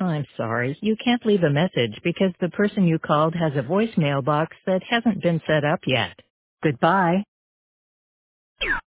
I'm sorry, you can't leave a message because the person you called has a voicemail box that hasn't been set up yet. Goodbye.